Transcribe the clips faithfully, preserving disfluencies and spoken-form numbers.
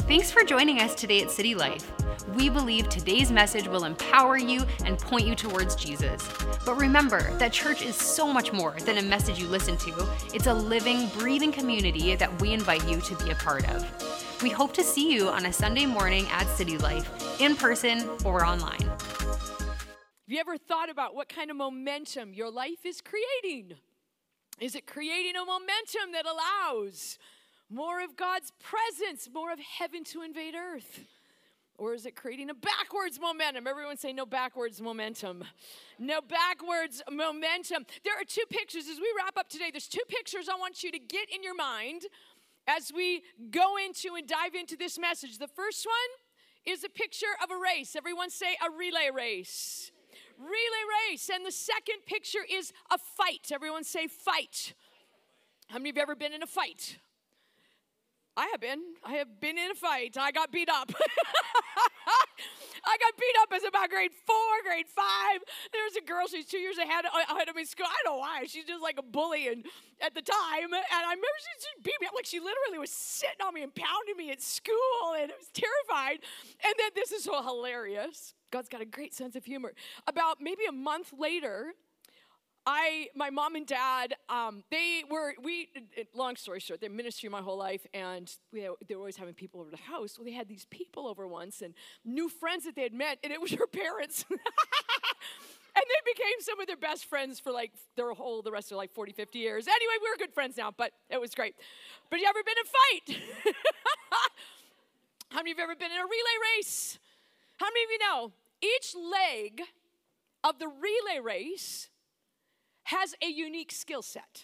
Thanks for joining us today at City Life. We believe today's message will empower you and point you towards Jesus. But remember that church is so much more than a message you listen to. It's a living, breathing community that we invite you to be a part of. We hope to see you on a Sunday morning at City Life, in person or online. Have you ever thought about what kind of momentum your life is creating? Is it creating a momentum that allows more of God's presence, more of heaven to invade earth? Or is it creating a backwards momentum? Everyone say no backwards momentum. No backwards momentum. There are two pictures as we wrap up today. There's two pictures I want you to get in your mind as we go into and dive into this message. The first one is a picture of a race. Everyone say a relay race. Relay race. And the second picture is a fight. Everyone say fight. How many of you have ever been in a fight? I have been. I have been in a fight. I got beat up. I got beat up as about grade four, grade five. There's a girl, she's two years ahead, ahead of me in school. I don't know why. She's just like a bully and at the time. And I remember she, she beat me up. Like she literally was sitting on me and pounding me at school. And I was terrified. And then this is so hilarious. God's got a great sense of humor. About maybe a month later, I, my mom and dad, um, they were, we, long story short, they're ministry my whole life, and we, they were always having people over the house. Well, they had these people over once, and new friends that they had met, and it was her parents. And they became some of their best friends for like their whole, the rest of like forty, fifty years. Anyway, we were good friends now, but it was great. But you ever been in a fight? How many of you have ever been in a relay race? How many of you know each leg of the relay race has a unique skill set.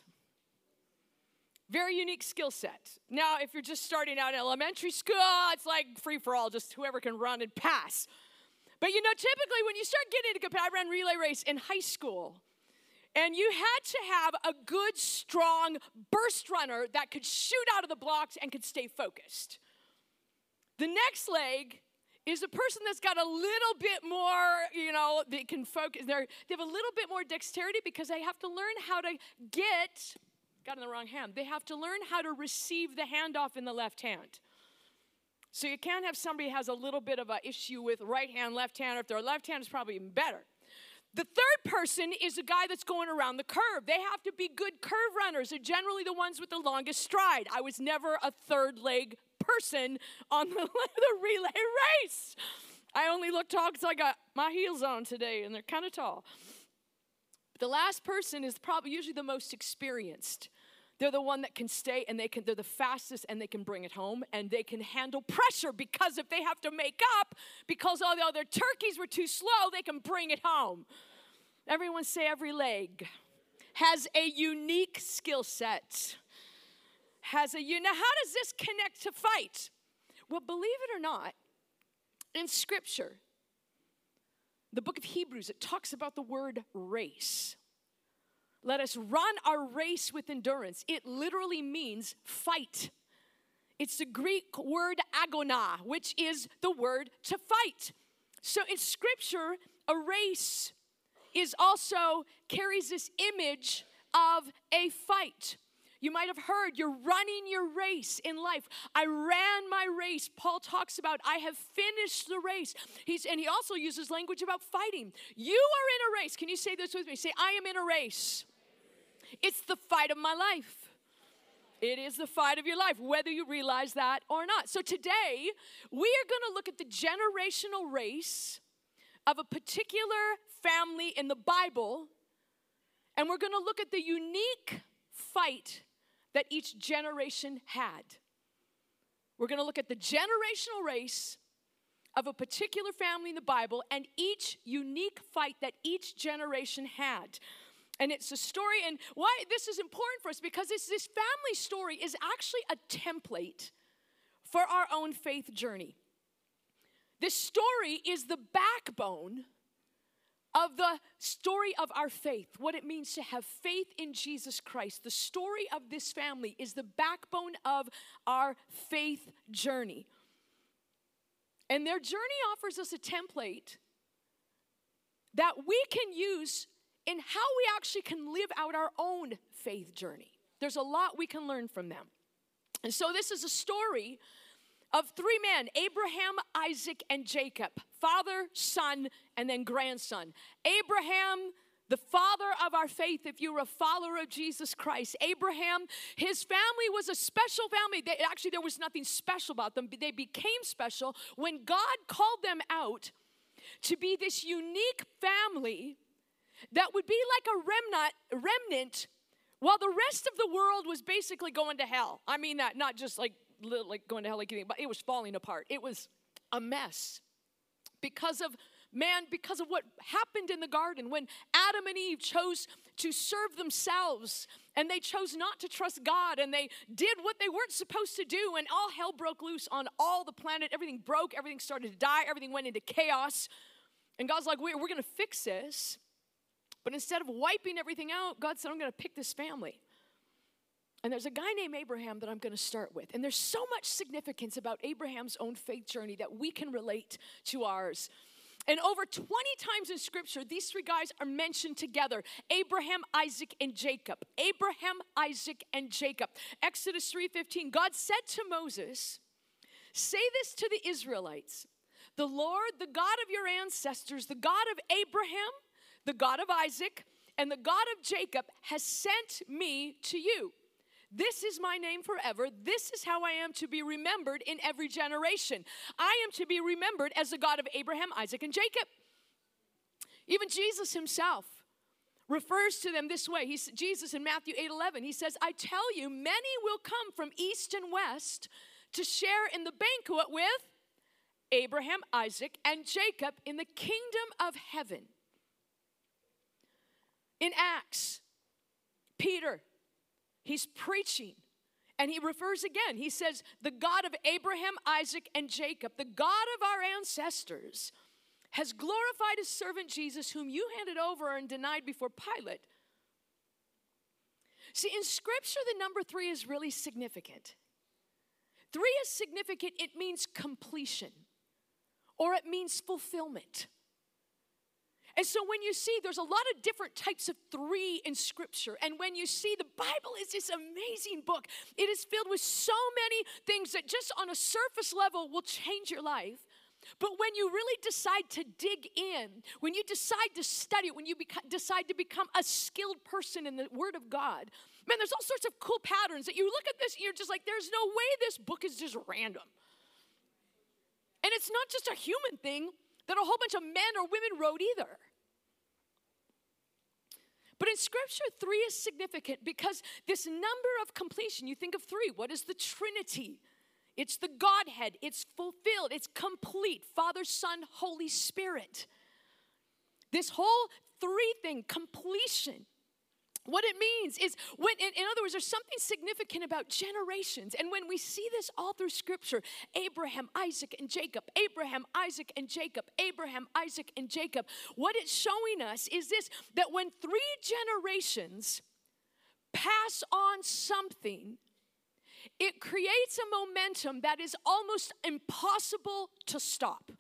Very unique skill set. Now, if you're just starting out in elementary school, it's like free for all, just whoever can run and pass. But you know, typically when you start getting into, I ran relay race in high school, and you had to have a good, strong burst runner that could shoot out of the blocks and could stay focused. The next leg is a person that's got a little bit more, you know, they can focus, they're, they have a little bit more dexterity because they have to learn how to get, got in the wrong hand, they have to learn how to receive the handoff in the left hand. So you can't have somebody who has a little bit of an issue with right hand, left hand, or if they're left hand, it's probably even better. The third person is a guy that's going around the curve. They have to be good curve runners. They're generally the ones with the longest stride. I was never a third leg person on the, the relay race. I only look tall because I got my heels on today, and they're kind of tall. But the last person is probably usually the most experienced. They're the one that can stay, and they can, they're the fastest, and they can bring it home, and they can handle pressure because if they have to make up, because all the other turkeys were too slow, they can bring it home. Everyone say every leg has a unique skill set. Has a, you know, how does this connect to fight? Well, believe it or not, in Scripture, the book of Hebrews, it talks about the word race. Let us run our race with endurance. It literally means fight. It's the Greek word agona, which is the word to fight. So in Scripture, a race is also carries this image of a fight. You might have heard, you're running your race in life. I ran my race. Paul talks about, I have finished the race. He's, and he also uses language about fighting. You are in a race. Can you say this with me? Say, I am in a race. It's the fight of my life. It is the fight of your life, whether you realize that or not. So today, we are going to look at the generational race of a particular family in the Bible, and we're going to look at the unique fight that each generation had. We're going to look at the generational race of a particular family in the Bible and each unique fight that each generation had. And it's a story, and why this is important for us, because it's, this family story is actually a template for our own faith journey. This story is the backbone of the story of our faith, what it means to have faith in Jesus Christ. The story of this family is the backbone of our faith journey. And their journey offers us a template that we can use in how we actually can live out our own faith journey. There's a lot we can learn from them. And so this is a story of three men, Abraham, Isaac, and Jacob. Father, son, and then grandson. Abraham, the father of our faith, if you were a follower of Jesus Christ. Abraham, his family was a special family. They, actually, there was nothing special about them. They became special when God called them out to be this unique family that would be like a remnant, remnant while the rest of the world was basically going to hell. I mean that, not just like, like going to hell, like anything, but it was falling apart. It was a mess because of man, because of what happened in the garden when Adam and Eve chose to serve themselves and they chose not to trust God and they did what they weren't supposed to do, and all hell broke loose on all the planet. Everything broke, everything started to die, everything went into chaos. And God's like, we're, we're going to fix this. But instead of wiping everything out, God said, I'm going to pick this family. And there's a guy named Abraham that I'm going to start with. And there's so much significance about Abraham's own faith journey that we can relate to ours. And over twenty times in Scripture, these three guys are mentioned together. Abraham, Isaac, and Jacob. Abraham, Isaac, and Jacob. Exodus three fifteen, God said to Moses, say this to the Israelites. The Lord, the God of your ancestors, the God of Abraham, the God of Isaac, and the God of Jacob has sent me to you. This is my name forever. This is how I am to be remembered in every generation. I am to be remembered as the God of Abraham, Isaac, and Jacob. Even Jesus himself refers to them this way. He's, Jesus in Matthew eight eleven, he says, I tell you, many will come from east and west to share in the banquet with Abraham, Isaac, and Jacob in the kingdom of heaven. In Acts, Peter, he's preaching, and he refers again. He says, the God of Abraham, Isaac, and Jacob, the God of our ancestors, has glorified his servant Jesus, whom you handed over and denied before Pilate. See, in Scripture, the number three is really significant. Three is significant. It means completion, or it means fulfillment. And so when you see, there's a lot of different types of three in Scripture. And when you see, the Bible is this amazing book. It is filled with so many things that just on a surface level will change your life. But when you really decide to dig in, when you decide to study it, when you beca- decide to become a skilled person in the Word of God, man, there's all sorts of cool patterns that you look at this and you're just like, there's no way this book is just random. And it's not just a human thing that a whole bunch of men or women wrote either. But in Scripture, three is significant because this number of completion, you think of three, what is the Trinity? It's the Godhead, it's fulfilled, it's complete, Father, Son, Holy Spirit. This whole three thing, completion. What it means is, when, in, in other words, there's something significant about generations. And when we see this all through Scripture, Abraham, Isaac, and Jacob, Abraham, Isaac, and Jacob, Abraham, Isaac, and Jacob, what it's showing us is this, that when three generations pass on something, it creates a momentum that is almost impossible to stop.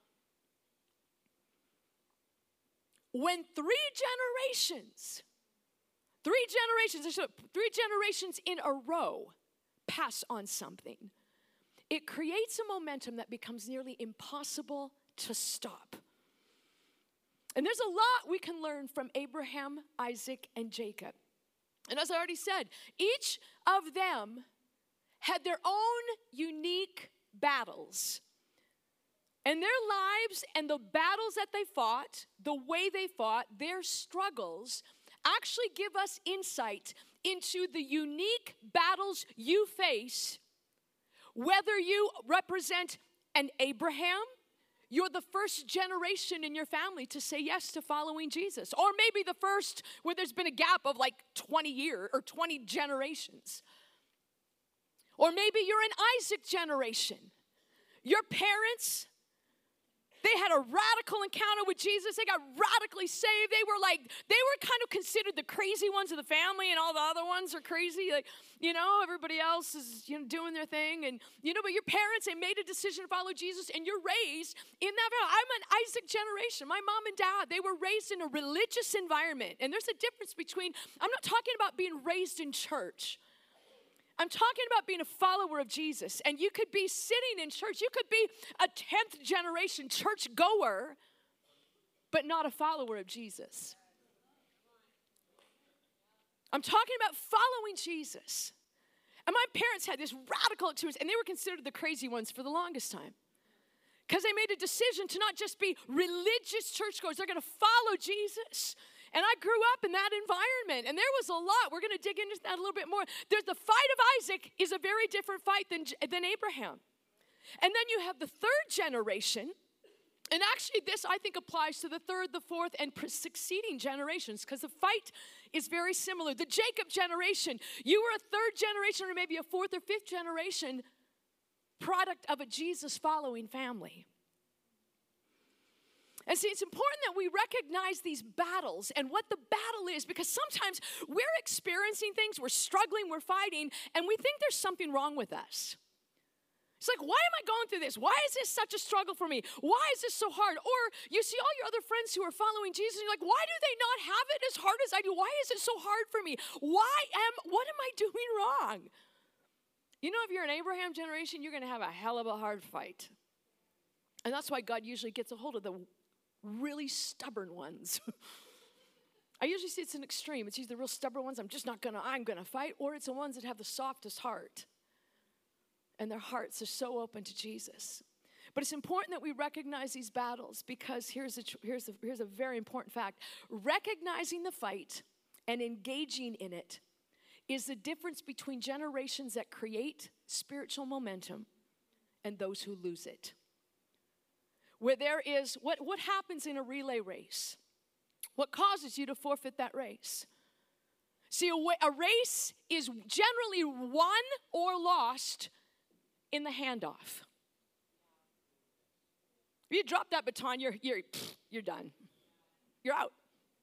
When three generations Three generations, three generations in a row pass on something, it creates a momentum that becomes nearly impossible to stop. And there's a lot we can learn from Abraham, Isaac, and Jacob. And as I already said, each of them had their own unique battles. And their lives and the battles that they fought, the way they fought, their struggles actually give us insight into the unique battles you face, whether you represent an Abraham, you're the first generation in your family to say yes to following Jesus, or maybe the first where there's been a gap of like twenty years or twenty generations. Or maybe you're an Isaac generation. Your parents, they had a radical encounter with Jesus. They got radically saved. They were like, they were kind of considered the crazy ones of the family, and all the other ones are crazy. Like, you know, everybody else is, you know, doing their thing. And, you know, but your parents, they made a decision to follow Jesus, and you're raised in that family. I'm an Isaac generation. My mom and dad, they were raised in a religious environment. And there's a difference between, I'm not talking about being raised in church. I'm talking about being a follower of Jesus. And you could be sitting in church. You could be a tenth generation church goer, but not a follower of Jesus. I'm talking about following Jesus. And my parents had this radical experience, and they were considered the crazy ones for the longest time. Because they made a decision to not just be religious churchgoers, they're going to follow Jesus. And I grew up in that environment, and there was a lot. We're going to dig into that a little bit more. There's the fight of Isaac is a very different fight than, than Abraham. And then you have the third generation. And actually, this, I think, applies to the third, the fourth, and succeeding generations, because the fight is very similar. The Jacob generation, you were a third generation or maybe a fourth or fifth generation product of a Jesus-following family. And see, it's important that we recognize these battles and what the battle is, because sometimes we're experiencing things, we're struggling, we're fighting, and we think there's something wrong with us. It's like, why am I going through this? Why is this such a struggle for me? Why is this so hard? Or you see all your other friends who are following Jesus, and you're like, why do they not have it as hard as I do? Why is it so hard for me? Why am, what am I doing wrong? You know, if you're an Abraham generation, you're going to have a hell of a hard fight. And that's why God usually gets a hold of the really stubborn ones. I usually see it's an extreme. It's either the real stubborn ones, I'm just not going to, I'm going to fight, or it's the ones that have the softest heart. And their hearts are so open to Jesus. But it's important that we recognize these battles, because here's a, here's a, here's a very important fact. Recognizing the fight and engaging in it is the difference between generations that create spiritual momentum and those who lose it. Where there is, what, what happens in a relay race? What causes you to forfeit that race? See, a, a race is generally won or lost in the handoff. If you drop that baton, you're, you're, you're done. You're out.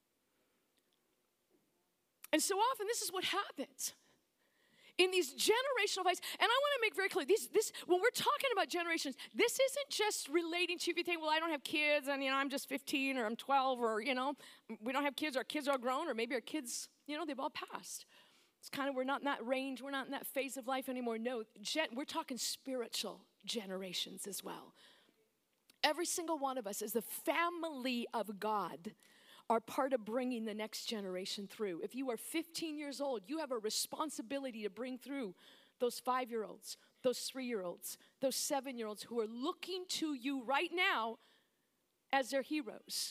And so often, this is what happens in these generational fights. And I want to make very clear, these, this, when we're talking about generations, this isn't just relating to if you think, well, I don't have kids, and, you know, I'm just fifteen, or I'm twelve, or, you know, we don't have kids, our kids are grown, or maybe our kids, you know, they've all passed. It's kind of, we're not in that range, we're not in that phase of life anymore. No, gen, we're talking spiritual generations as well. Every single one of us, as the family of God, are part of bringing the next generation through. If you are fifteen years old, you have a responsibility to bring through those five-year-olds, those three-year-olds, those seven-year-olds who are looking to you right now as their heroes.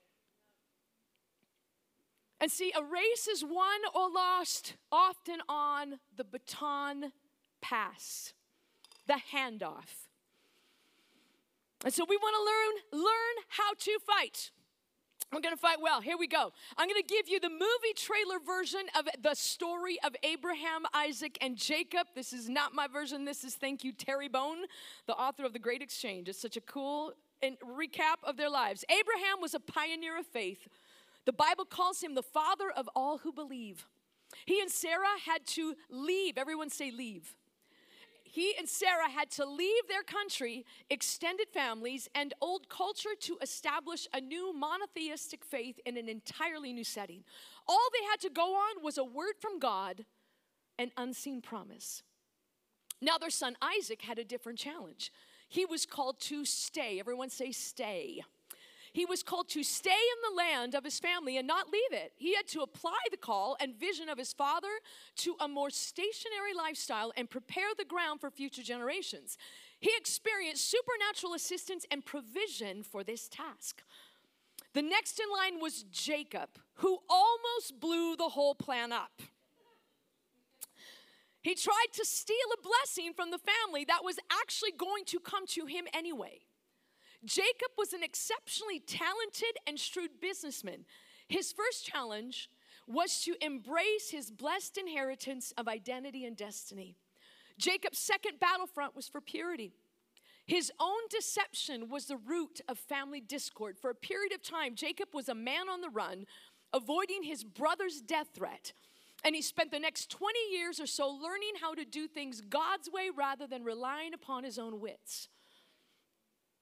And see, a race is won or lost often on the baton pass, the handoff. And so we want to learn, learn how to fight. We're going to fight well. Here we go. I'm going to give you the movie trailer version of the story of Abraham, Isaac, and Jacob. This is not my version. This is, thank you, Terry Bone, the author of The Great Exchange. It's such a cool recap of their lives. Abraham was a pioneer of faith. The Bible calls him the father of all who believe. He and Sarah had to leave. Everyone say leave. He and Sarah had to leave their country, extended families, and old culture to establish a new monotheistic faith in an entirely new setting. All they had to go on was a word from God, an unseen promise. Now their son Isaac had a different challenge. He was called to stay. Everyone say stay. He was called to stay in the land of his family and not leave it. He had to apply the call and vision of his father to a more stationary lifestyle and prepare the ground for future generations. He experienced supernatural assistance and provision for this task. The next in line was Jacob, who almost blew the whole plan up. He tried to steal a blessing from the family that was actually going to come to him anyway. Jacob was an exceptionally talented and shrewd businessman. His first challenge was to embrace his blessed inheritance of identity and destiny. Jacob's second battlefront was for purity. His own deception was the root of family discord. For a period of time, Jacob was a man on the run, avoiding his brother's death threat. And he spent the next twenty years or so learning how to do things God's way rather than relying upon his own wits.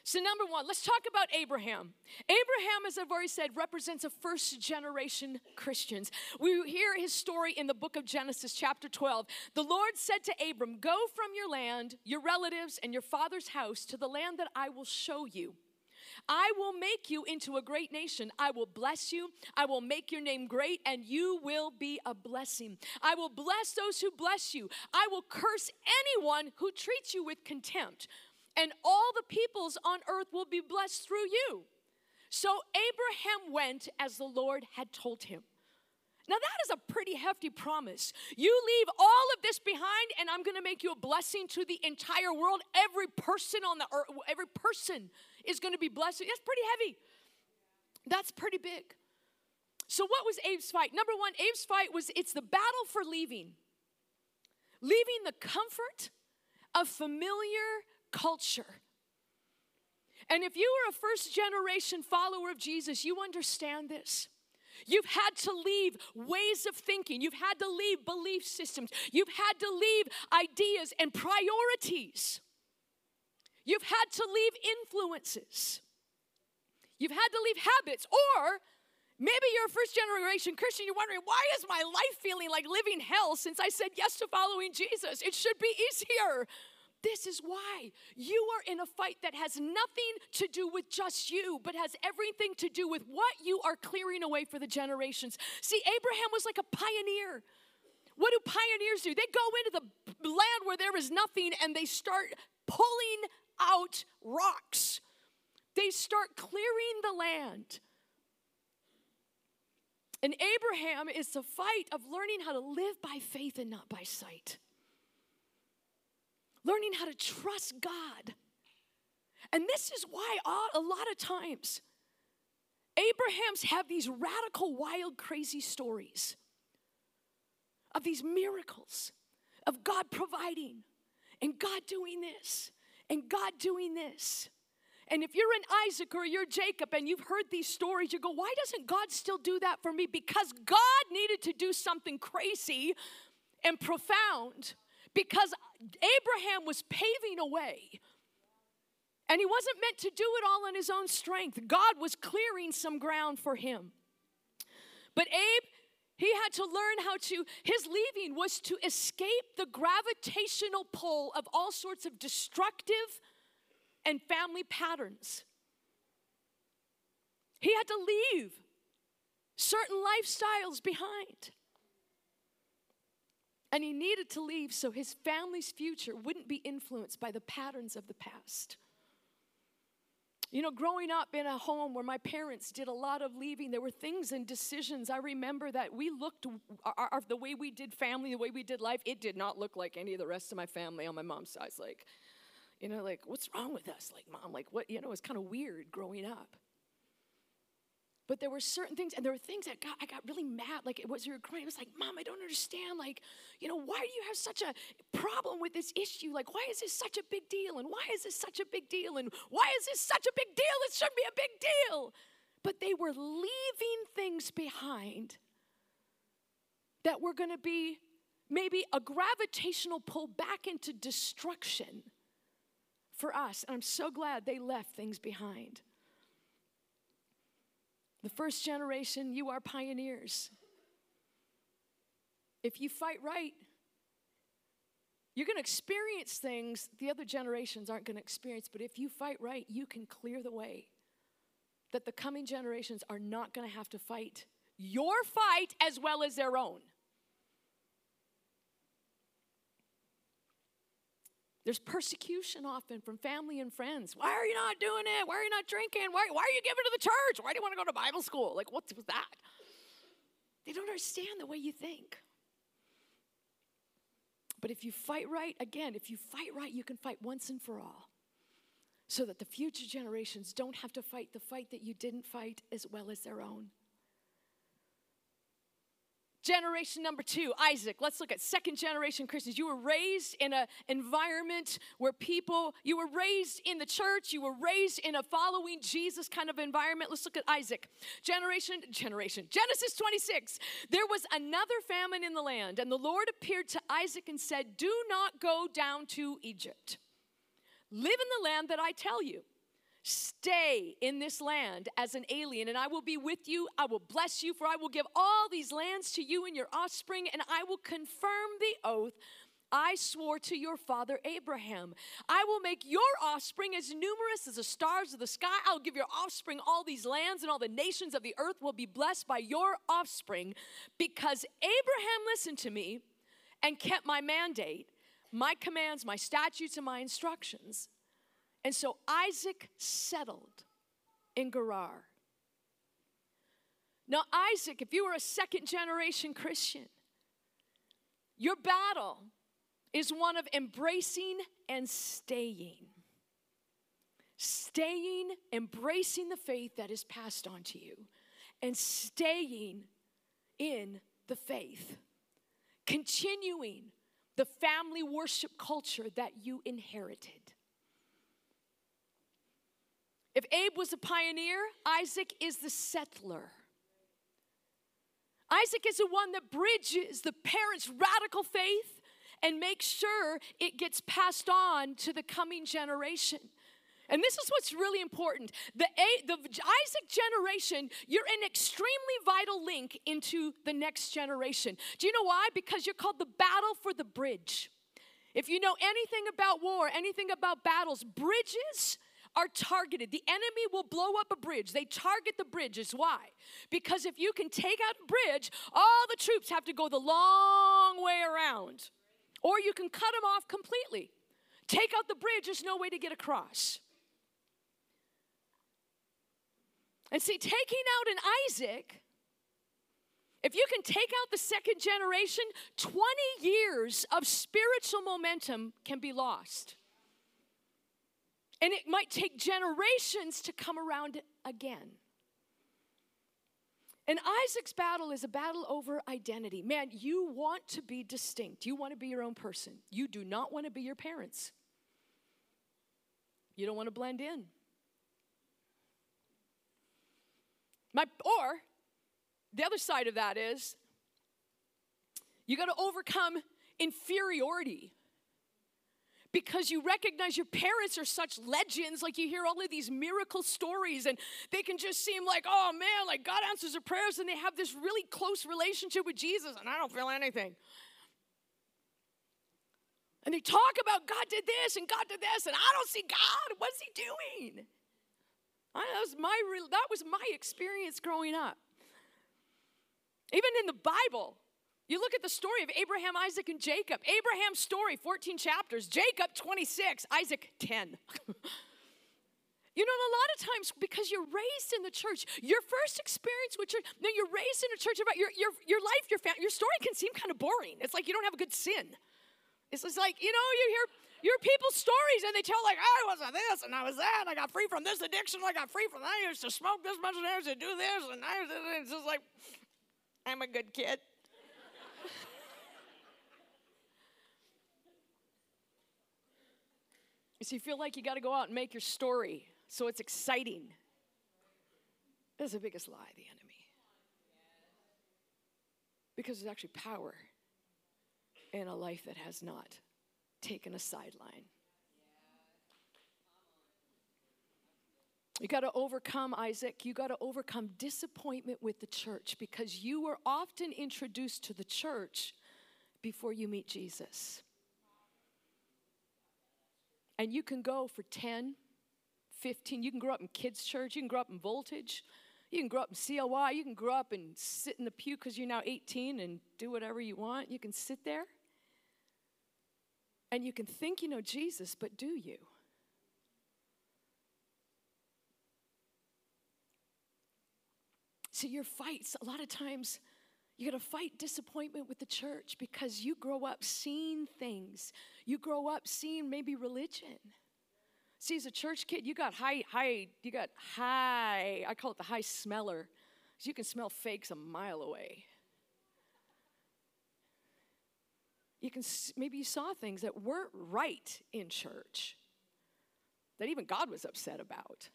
So number one, let's talk about Abraham. Abraham, as I've already said, represents a first generation Christians. We hear his story in the book of Genesis, chapter twelve. The Lord said to Abram, go from your land, your relatives, and your father's house to the land that I will show you. I will make you into a great nation. I will bless you. I will make your name great, and you will be a blessing. I will bless those who bless you. I will curse anyone who treats you with contempt. And all the peoples on earth will be blessed through you. So Abraham went as the Lord had told him. Now that is a pretty hefty promise. You leave all of this behind and I'm going to make you a blessing to the entire world. Every person on the earth, every person is going to be blessed. That's pretty heavy. That's pretty big. So what was Abe's fight? Number one, Abe's fight was it's the battle for leaving. Leaving the comfort of familiar culture. And if you are a first generation follower of Jesus, you understand this. You've had to leave ways of thinking. You've had to leave belief systems. You've had to leave ideas and priorities. You've had to leave influences. You've had to leave habits. Or maybe you're a first generation Christian. You're wondering, why is my life feeling like living hell since I said yes to following Jesus? It should be easier. This is why you are in a fight that has nothing to do with just you, but has everything to do with what you are clearing away for the generations. See, Abraham was like a pioneer. What do pioneers do? They go into the land where there is nothing and they start pulling out rocks. They start clearing the land. And Abraham is the fight of learning how to live by faith and not by sight. Learning how to trust God. And this is why a lot of times Abrahams have these radical, wild, crazy stories of these miracles, of God providing, and God doing this, and God doing this. And if you're an Isaac or you're Jacob and you've heard these stories, you go, why doesn't God still do that for me? Because God needed to do something crazy and profound. Because Abraham was paving a way. And he wasn't meant to do it all on his own strength. God was clearing some ground for him. But Abe, he had to learn how to, his leaving was to escape the gravitational pull of all sorts of destructive and family patterns. He had to leave certain lifestyles behind. And he needed to leave so his family's future wouldn't be influenced by the patterns of the past. You know, growing up in a home where my parents did a lot of leaving, there were things and decisions. I remember that we looked, our, our, the way we did family, the way we did life, it did not look like any of the rest of my family on my mom's side. Like, you know, like, what's wrong with us? Like, mom, like, what, you know, it's kind of weird growing up. But there were certain things, and there were things that got, I got really mad. Like, it was, you were crying. It was like, Mom, I don't understand. Like, you know, why do you have such a problem with this issue? Like, why is this such a big deal? And why is this such a big deal? And why is this such a big deal? It shouldn't be a big deal. But they were leaving things behind that were going to be maybe a gravitational pull back into destruction for us. And I'm so glad they left things behind. The first generation, you are pioneers. If you fight right, you're going to experience things the other generations aren't going to experience. But if you fight right, you can clear the way that the coming generations are not going to have to fight your fight as well as their own. There's persecution often from family and friends. Why are you not doing it? Why are you not drinking? Why, why are you giving to the church? Why do you want to go to Bible school? Like, what's with that? They don't understand the way you think. But if you fight right, again, if you fight right, you can fight once and for all. So that the future generations don't have to fight the fight that you didn't fight as well as their own. Generation number two, Isaac. Let's look at second generation Christians. You were raised in an environment where people, you were raised in the church, you were raised in a following Jesus kind of environment. Let's look at Isaac. Generation, generation, Genesis twenty-six. There was another famine in the land, and the Lord appeared to Isaac and said, do not go down to Egypt. Live in the land that I tell you. Stay in this land as an alien, and I will be with you. I will bless you, for I will give all these lands to you and your offspring, and I will confirm the oath I swore to your father Abraham. I will make your offspring as numerous as the stars of the sky. I'll give your offspring all these lands, and all the nations of the earth will be blessed by your offspring, because Abraham listened to me and kept my mandate, my commands, my statutes, and my instructions. And so Isaac settled in Gerar. Now, Isaac, if you were a second generation Christian, your battle is one of embracing and staying. Staying, embracing the faith that is passed on to you, and staying in the faith. Continuing the family worship culture that you inherited. If Abe was a pioneer, Isaac is the settler. Isaac is the one that bridges the parents' radical faith and makes sure it gets passed on to the coming generation. And this is what's really important. The, A, the Isaac generation, you're an extremely vital link into the next generation. Do you know why? Because you're called the battle for the bridge. If you know anything about war, anything about battles, bridges are targeted. The enemy will blow up a bridge. They target the bridges. Why? Because if you can take out a bridge, all the troops have to go the long way around. Or you can cut them off completely. Take out the bridge, there's no way to get across. And see, taking out an Isaac, if you can take out the second generation, twenty years of spiritual momentum can be lost. And it might take generations to come around again. And Isaac's battle is a battle over identity. Man, you want to be distinct. You want to be your own person. You do not want to be your parents. You don't want to blend in. My, or the other side of that is you got to overcome inferiority. Because you recognize your parents are such legends, like you hear all of these miracle stories, and they can just seem like, oh man, like God answers their prayers, and they have this really close relationship with Jesus, and I don't feel anything. And they talk about God did this, and God did this, and I don't see God. What's he doing? I, that was my, that was my experience growing up. Even in the Bible, you look at the story of Abraham, Isaac, and Jacob. Abraham's story, fourteen chapters. Jacob, twenty-six. Isaac, ten. You know, a lot of times, because you're raised in the church, your first experience with church, no, you're raised in a church, about your, your, your life, your family, your story can seem kind of boring. It's like you don't have a good sin. It's just like, you know, you hear your people's stories, and they tell like, I was this, and I was that, and I got free from this addiction, and I got free from that. I used to smoke this much, and I used to do this, and I used to, it's just like, I'm a good kid. So you feel like you got to go out and make your story so it's exciting. That's the biggest lie of the enemy. Because there's actually power in a life that has not taken a sideline. You got to overcome, Isaac, you got to overcome disappointment with the church, because you were often introduced to the church before you meet Jesus. And you can go for ten, fifteen, you can grow up in kids' church, you can grow up in Voltage, you can grow up in C L Y, you can grow up and sit in the pew because you're now eighteen and do whatever you want. You can sit there and you can think you know Jesus, but do you? See, your fights, a lot of times, you got to fight disappointment with the church because you grow up seeing things. You grow up seeing maybe religion. See, as a church kid, you got high, high, you got high, I call it the high smeller. Because you can smell fakes a mile away. You can, maybe you saw things that weren't right in church that even God was upset about.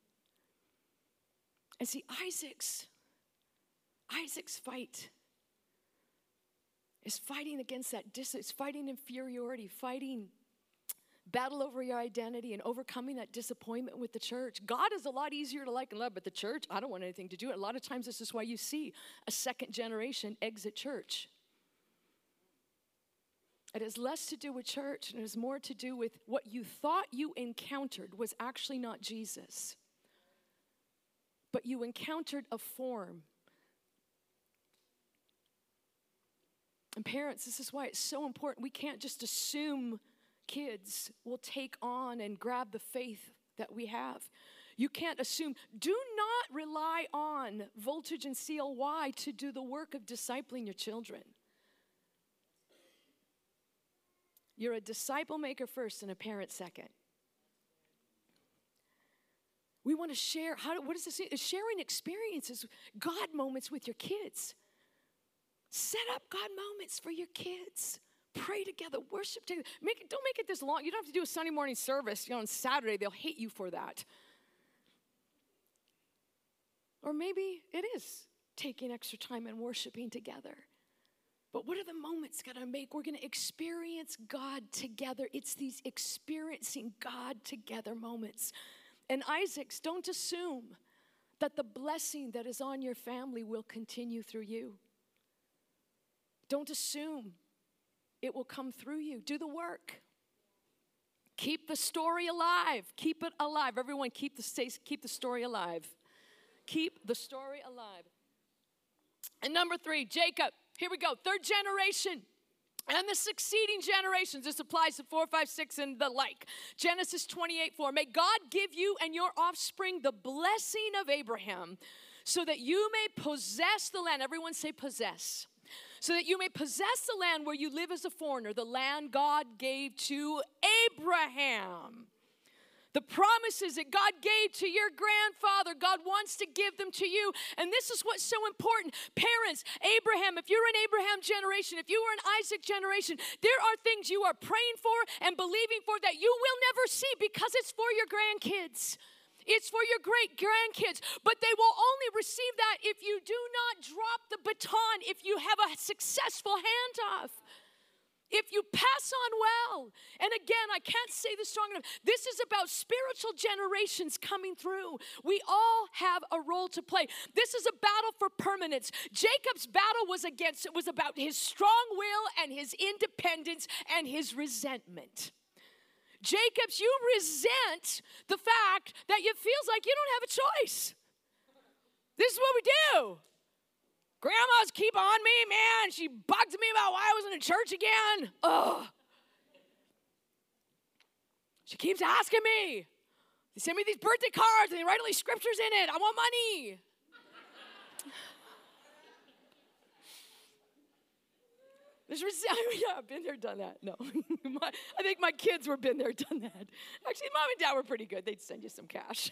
And see, Isaac's, Isaac's fight is fighting against that distance, fighting inferiority, fighting battle over your identity and overcoming that disappointment with the church. God is a lot easier to like and love, but the church, I don't want anything to do with it. A lot of times this is why you see a second generation exit church. It has less to do with church and it has more to do with what you thought you encountered was actually not Jesus. But you encountered a form. And parents, this is why it's so important. We can't just assume kids will take on and grab the faith that we have. You can't assume. Do not rely on Voltage and C L Y to do the work of discipling your children. You're a disciple maker first and a parent second. We want to share, how, what is this? It's sharing experiences, God moments with your kids. Set up God moments for your kids. Pray together, worship together. Make it, don't make it this long. You don't have to do a Sunday morning service, you know, on Saturday. They'll hate you for that. Or maybe it is taking extra time and worshiping together. But what are the moments going to make? We're going to experience God together. It's these experiencing God together moments. And Isaacs, don't assume that the blessing that is on your family will continue through you. Don't assume it will come through you. Do the work. Keep the story alive. Keep it alive. Everyone, keep the, stay, keep the story alive. Keep the story alive. And number three, Jacob. Here we go. Third generation. And the succeeding generations. This applies to four, five, six, and the like. Genesis twenty-eight, four. May God give you and your offspring the blessing of Abraham so that you may possess the land. Everyone say possess. So that you may possess the land where you live as a foreigner, the land God gave to Abraham. The promises that God gave to your grandfather, God wants to give them to you. And this is what's so important. Parents, Abraham, if you're an Abraham generation, if you were an Isaac generation, there are things you are praying for and believing for that you will never see because it's for your grandkids. It's for your great grandkids, but they will only receive that if you do not drop the baton, if you have a successful handoff, if you pass on well. And again, I can't say this strong enough. This is about spiritual generations coming through. We all have a role to play. This is a battle for permanence. Jacob's battle was against, it was about his strong will and his independence and his resentment. Jacob's, you resent the fact that it feels like you don't have a choice. This is what we do. Grandmas keep on me, man. She bugged me about why I wasn't in church again. Ugh. She keeps asking me. They send me these birthday cards and they write all these scriptures in it. I want money. There's yeah, I've been there, done that. No, my, I think my kids were been there, done that. Actually, mom and dad were pretty good. They'd send you some cash.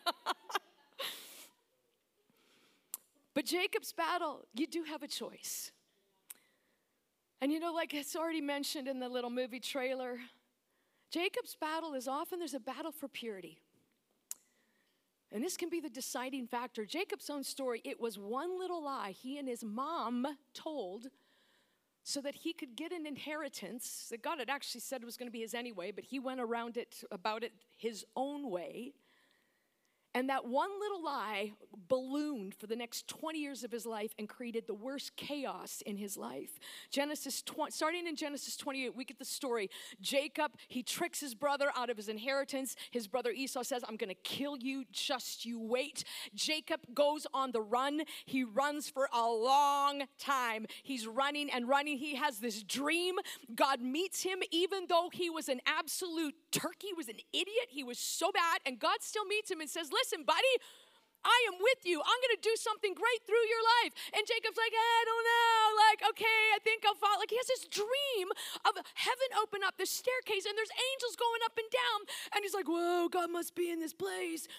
But Jacob's battle, you do have a choice. And you know, like it's already mentioned in the little movie trailer, Jacob's battle is often there's a battle for purity. And this can be the deciding factor. Jacob's own story, it was one little lie he and his mom told so that he could get an inheritance that God had actually said was going to be his anyway, but he went around it, about it his own way. And that one little lie ballooned for the next twenty years of his life and created the worst chaos in his life. Genesis twenty, starting in Genesis twenty-eight, we get the story. Jacob, he tricks his brother out of his inheritance. His brother Esau says, I'm going to kill you, just you wait. Jacob goes on the run. He runs for a long time. He's running and running. He has this dream. God meets him even though he was an absolute turkey, was an idiot. He was so bad. And God still meets him and says, listen, buddy, I am with you. I'm going to do something great through your life. And Jacob's like, I don't know. Like, okay, I think I'll follow. Like, he has this dream of heaven open up, this staircase, and there's angels going up and down. And he's like, whoa, God must be in this place.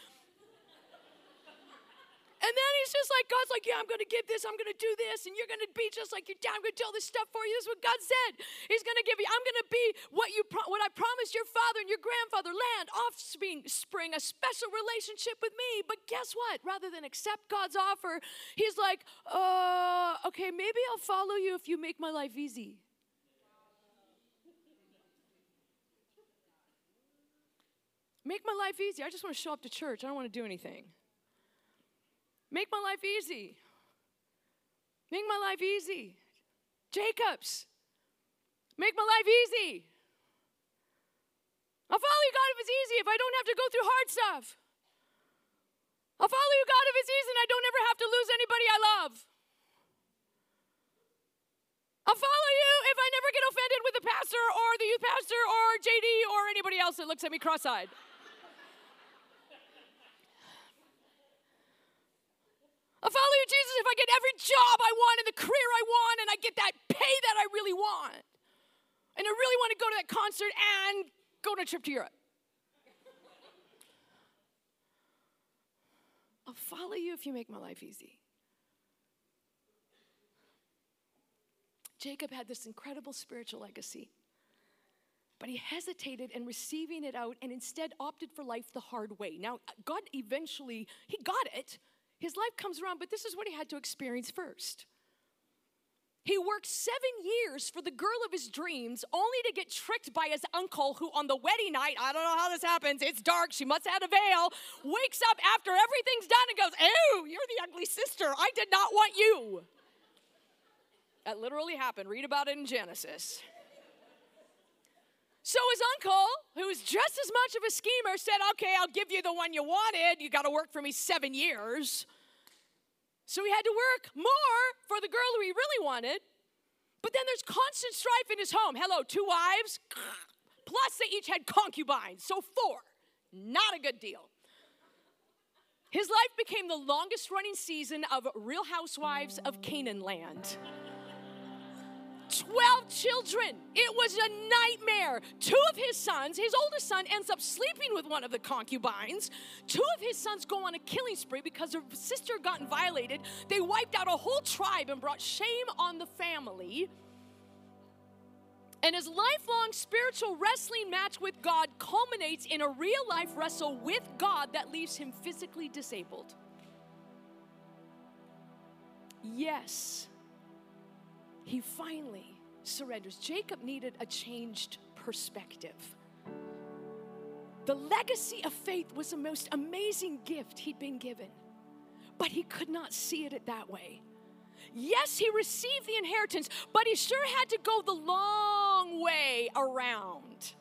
And then he's just like, God's like, yeah, I'm going to give this, I'm going to do this, and you're going to be just like your dad. I'm going to do all this stuff for you. This is what God said. He's going to give you, I'm going to be what you, pro- what I promised your father and your grandfather, land, offspring, spring, a special relationship with me. But guess what? Rather than accept God's offer, he's like, uh, okay, maybe I'll follow you if you make my life easy. Make my life easy. I just want to show up to church. I don't want to do anything. Make my life easy. Make my life easy. Jacob's. Make my life easy. I'll follow you, God, if it's easy, if I don't have to go through hard stuff. I'll follow you, God, if it's easy and I don't ever have to lose anybody I love. I'll follow you if I never get offended with the pastor or the youth pastor or J D or anybody else that looks at me cross-eyed. I'll follow you, Jesus, if I get every job I want and the career I want and I get that pay that I really want. And I really want to go to that concert and go on a trip to Europe. I'll follow you if you make my life easy. Jacob had this incredible spiritual legacy, but he hesitated in receiving it out and instead opted for life the hard way. Now, God eventually, he got it. His life comes around, but this is what he had to experience first. He worked seven years for the girl of his dreams, only to get tricked by his uncle, who on the wedding night, I don't know how this happens, it's dark, she must have had a veil, wakes up after everything's done and goes, "Ew, you're the ugly sister. I did not want you." That literally happened. Read about it in Genesis. So his uncle, who was just as much of a schemer, said, "Okay, I'll give you the one you wanted. You got to work for me seven years. So he had to work more for the girl who he really wanted. But then there's constant strife in his home. Hello, two wives, plus they each had concubines, so four. Not a good deal. His life became the longest running season of Real Housewives of Canaan Land. Twelve children. It was a nightmare. Two of his sons, his oldest son ends up sleeping with one of the concubines. Two of his sons go on a killing spree because their sister had gotten violated. They wiped out a whole tribe and brought shame on the family. And his lifelong spiritual wrestling match with God culminates in a real life wrestle with God that leaves him physically disabled. Yes. He finally surrenders. Jacob needed a changed perspective. The legacy of faith was the most amazing gift he'd been given, but he could not see it that way. Yes, he received the inheritance, but he sure had to go the long way around.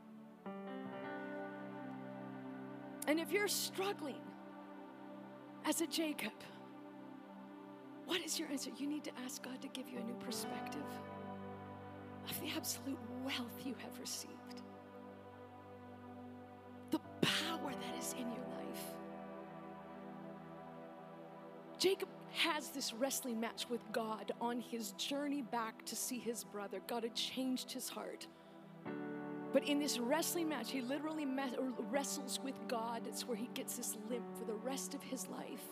And if you're struggling as a Jacob, what is your answer? You need to ask God to give you a new perspective of the absolute wealth you have received. The power that is in your life. Jacob has this wrestling match with God on his journey back to see his brother. God had changed his heart. But in this wrestling match, he literally wrestles with God. It's where he gets this limp for the rest of his life.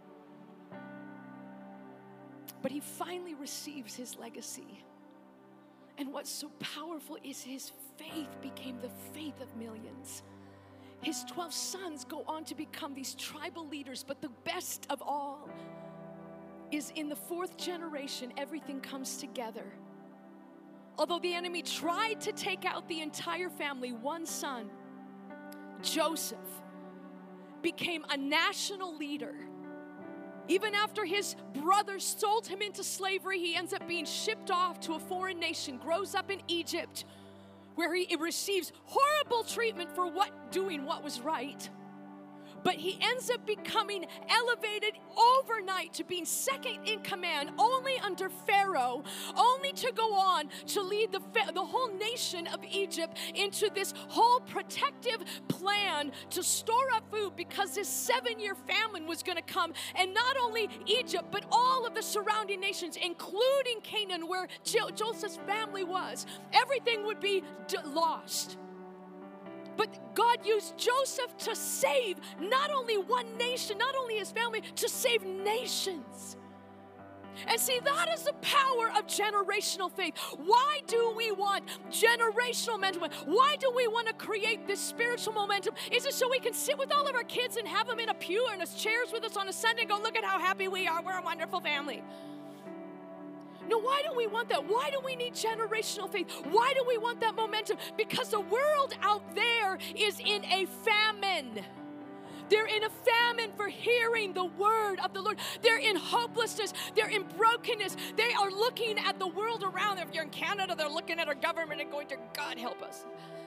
But he finally receives his legacy. And what's so powerful is his faith became the faith of millions. His twelve sons go on to become these tribal leaders, but the best of all is in the fourth generation, everything comes together. Although the enemy tried to take out the entire family, one son, Joseph, became a national leader. Even after his brothers sold him into slavery, he ends up being shipped off to a foreign nation, grows up in Egypt, where he receives horrible treatment for what doing what was right. But he ends up becoming elevated overnight to being second in command, only under Pharaoh, only to go on to lead the, the whole nation of Egypt into this whole protective plan to store up food, because this seven-year famine was going to come. And not only Egypt, but all of the surrounding nations, including Canaan, where Jo- Joseph's family was. Everything would be d- lost. But God used Joseph to save not only one nation, not only his family, to save nations. And see, that is the power of generational faith. Why do we want generational momentum? Why do we want to create this spiritual momentum? Is it so we can sit with all of our kids and have them in a pew or in chairs with us on a Sunday and go, look at how happy we are, we're a wonderful family? No, why do we want that? Why do we need generational faith? Why do we want that momentum? Because the world out there is in a famine. They're in a famine for hearing the word of the Lord. They're in hopelessness. They're in brokenness. They are looking at the world around them. If you're in Canada, they're looking at our government and going to, God help us.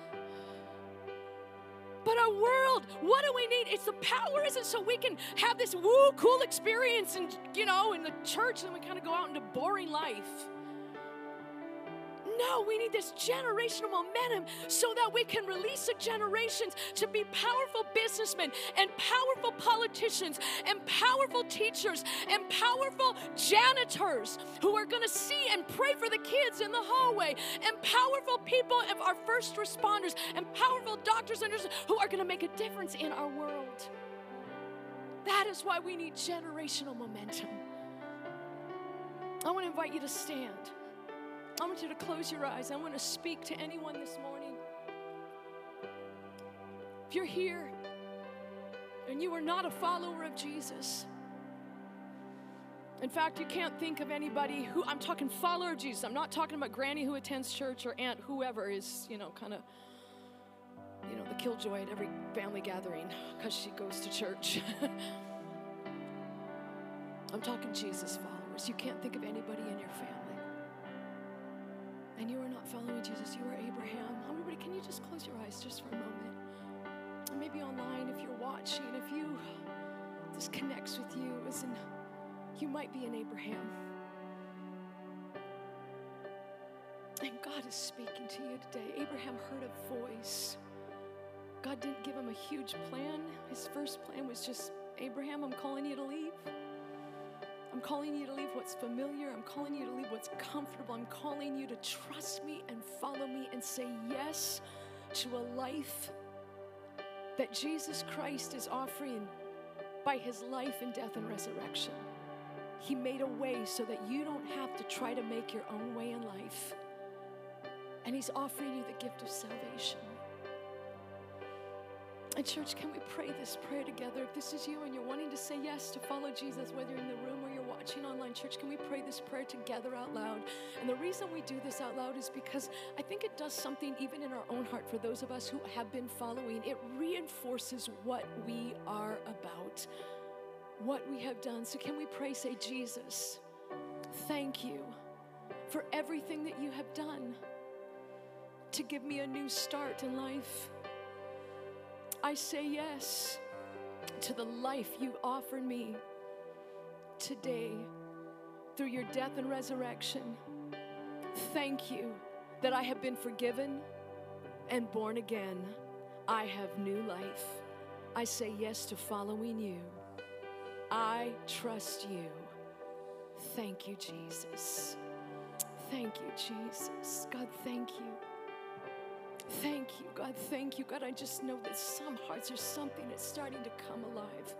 But our world, what do we need? It's the power, is it so we can have this woo cool experience and, you know, in the church, and then we kind of go out into boring life. No, we need this generational momentum so that we can release the generations to be powerful businessmen and powerful politicians and powerful teachers and powerful janitors who are going to see and pray for the kids in the hallway, and powerful people of our first responders and powerful doctors and nurses who are going to make a difference in our world. That is why we need generational momentum. I want to invite you to stand. I want you to close your eyes. I want to speak to anyone this morning. If you're here and you are not a follower of Jesus, in fact, you can't think of anybody who, I'm talking follower of Jesus. I'm not talking about granny who attends church or aunt, whoever is, you know, kind of, you know, the killjoy at every family gathering because she goes to church. I'm talking Jesus followers. You can't think of anybody in your family. And you are not following Jesus, you are Abraham. Everybody, can you just close your eyes just for a moment? And maybe online, if you're watching, if you, this connects with you, as in, you might be an Abraham. And God is speaking to you today. Abraham heard a voice. God didn't give him a huge plan. His first plan was just, Abraham, I'm calling you to leave. I'm calling you to leave what's familiar. I'm calling you to leave what's comfortable. I'm calling you to trust me and follow me and say yes to a life that Jesus Christ is offering by his life and death and resurrection. He made a way so that you don't have to try to make your own way in life. And he's offering you the gift of salvation. And church, can we pray this prayer together? If this is you and you're wanting to say yes to follow Jesus, whether you're in the room or you're watching online, church, can we pray this prayer together out loud? And the reason we do this out loud is because I think it does something even in our own heart for those of us who have been following. It reinforces what we are about, what we have done. So can we pray, say, Jesus, thank you for everything that you have done to give me a new start in life. I say yes to the life you offered me today through your death and resurrection. Thank you that I have been forgiven and born again. I have new life. I say yes to following you. I trust you. Thank you, Jesus. Thank you, Jesus. God, thank you. Thank you, God, thank you. God, I just know that some hearts are something that's starting to come alive.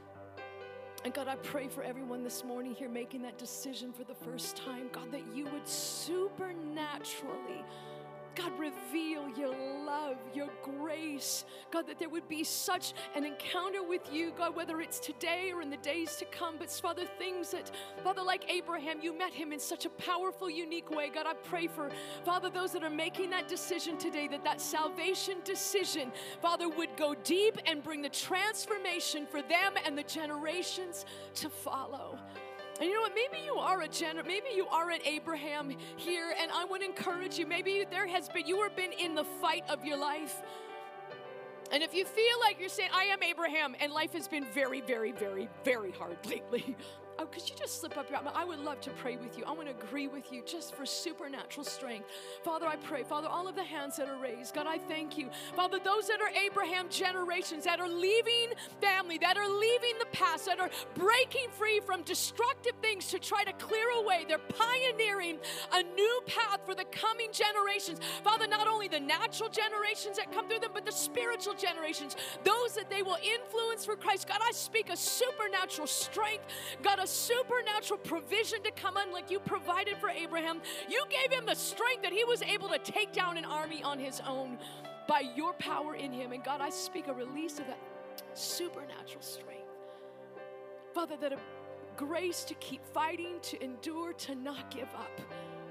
And God, I pray for everyone this morning here making that decision for the first time, God, that you would supernaturally, God, reveal your love, your grace. God, that there would be such an encounter with you, God, whether it's today or in the days to come. But Father, things that, Father, like Abraham, you met him in such a powerful, unique way. God, I pray for, Father, those that are making that decision today, that that salvation decision, Father, would go deep and bring the transformation for them and the generations to follow. And you know what, maybe you are a gener- maybe you are an Abraham here, and I would encourage you, maybe there has been, you have been in the fight of your life. And if you feel like you're saying, I am Abraham, and life has been very, very, very, very hard lately, oh, could you just slip up your arm? I would love to pray with you. I want to agree with you just for supernatural strength. Father, I pray. Father, all of the hands that are raised, God, I thank you. Father, those that are Abraham generations, that are leaving family, that are leaving the past, that are breaking free from destructive things to try to clear away. They're pioneering a new path for the coming generations. Father, not only the natural generations that come through them, but the spiritual generations, those that they will influence for Christ. God, I speak a supernatural strength. God, a supernatural provision to come on like you provided for Abraham. You gave him the strength that he was able to take down an army on his own by your power in him. And God, I speak a release of that supernatural strength. Father, that a grace to keep fighting, to endure, to not give up.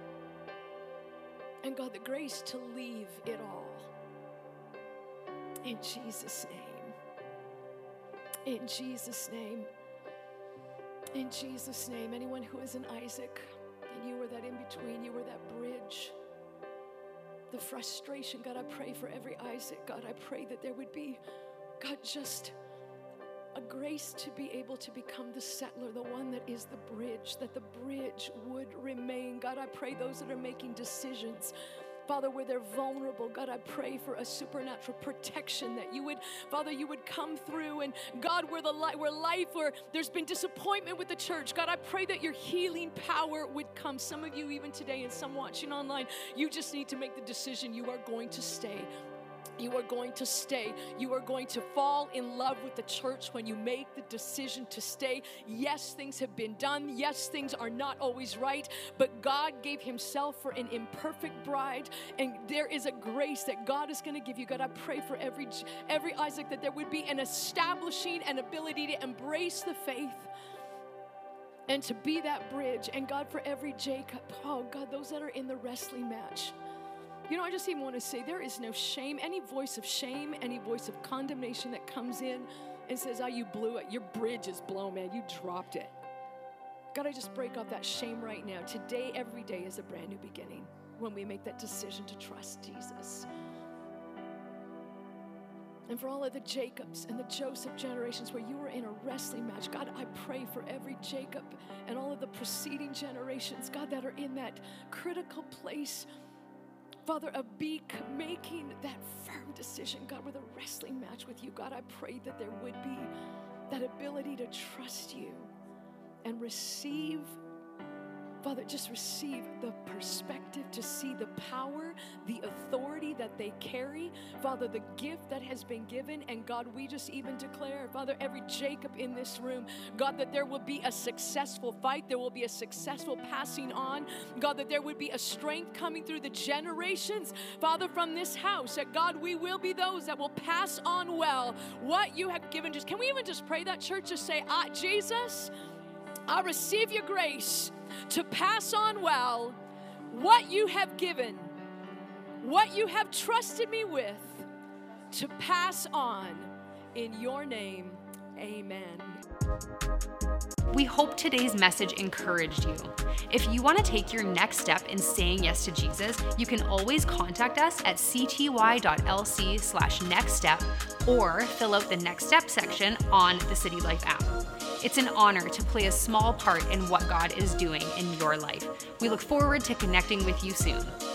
And God, the grace to leave it all. In Jesus' name. In Jesus' name. In Jesus' name. Anyone who is an Isaac, and you were that in between, you were that bridge. The frustration, God, I pray for every Isaac. God, I pray that there would be, God, just a grace to be able to become the settler, the one that is the bridge, that the bridge would remain. God, I pray those that are making decisions, Father, where they're vulnerable, God, I pray for a supernatural protection that you would, Father, you would come through. And God, where the li- where life, where there's been disappointment with the church, God, I pray that your healing power would come. Some of you even today and some watching online, you just need to make the decision you are going to stay. You are going to stay. You are going to fall in love with the church when you make the decision to stay. Yes, things have been done. Yes, things are not always right. But God gave himself for an imperfect bride. And there is a grace that God is going to give you. God, I pray for every, every Isaac that there would be an establishing an ability to embrace the faith and to be that bridge. And God, for every Jacob, oh God, those that are in the wrestling match. You know, I just even want to say there is no shame, any voice of shame, any voice of condemnation that comes in and says, oh, you blew it. Your bridge is blown, man. You dropped it. God, I just break off that shame right now. Today, every day is a brand new beginning when we make that decision to trust Jesus. And for all of the Jacobs and the Joseph generations where you were in a wrestling match, God, I pray for every Jacob and all of the preceding generations, God, that are in that critical place, Father, of be making that firm decision, God, with a wrestling match with you. God, I pray that there would be that ability to trust you and receive, Father, just receive the perspective to see the power, the authority that they carry. Father, the gift that has been given. And God, we just even declare, Father, every Jacob in this room, God, that there will be a successful fight. There will be a successful passing on. God, that there would be a strength coming through the generations, Father, from this house. That God, we will be those that will pass on well what you have given. Just, can we even just pray that, church? Just say, ah, Jesus, I receive your grace to pass on well what you have given, what you have trusted me with, to pass on in your name. Amen. We hope today's message encouraged you. If you want to take your next step in saying yes to Jesus, you can always contact us at cty.lc slash next step or fill out the next step section on the City Life app. It's an honor to play a small part in what God is doing in your life. We look forward to connecting with you soon.